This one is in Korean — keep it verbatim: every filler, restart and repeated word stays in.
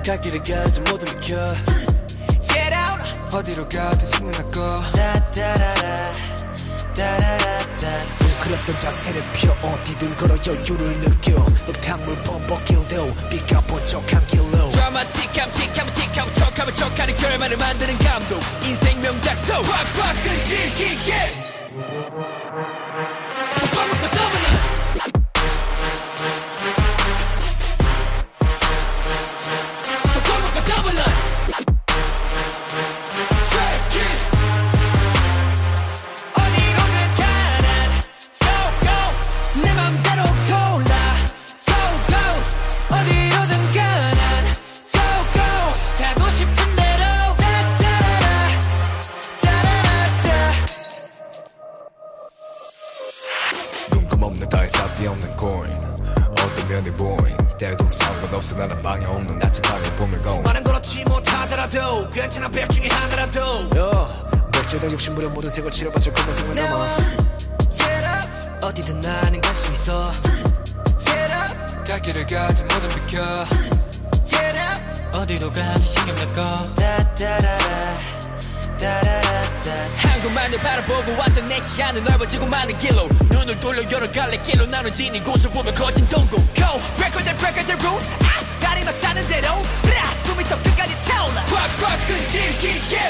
갈 길을 가지 모두 비켜 Get out 어디로 가든 신경 닦고 따따라라 따라라따 웅크렸던 자세를 펴 어디든 걸어 여유를 느껴 흙탕물 범벅길도 비가 번쩍한 길로 드라마틱함 틱하면 틱하고 척하면 척하는 결말을 만드는 감독 인생 명작소 꽉꽉 끈질기게 더 더블 없는 따위 쌉디 없는 코인 어떤 면이 보인 때도 상관없어 나는 방향 없는 나침반에 봄을 고 말은 그렇지 못하더라도 괜찮아 백 중에 하나라도 야 백제당 욕심 부려 모든 색을 치러봤자 그만 생각 남아 Get up 어디든 나는 갈 수 있어 Get up 갈 길을 가지 모두 비켜 Get up 어디로 가든 신경 닦고 따따라라 따라라따 한국만을 바라보고 왔던 내 시야는 넓어지고 많은 길로 눈을 돌려 여러 갈래 길로 나눠진 이곳을 보면 거진 동공 Go! Break all the break all the rules 아! 다리 막 타는 대로 브라 숨이 더 끝까지 차올라 꽉꽉 끈질기게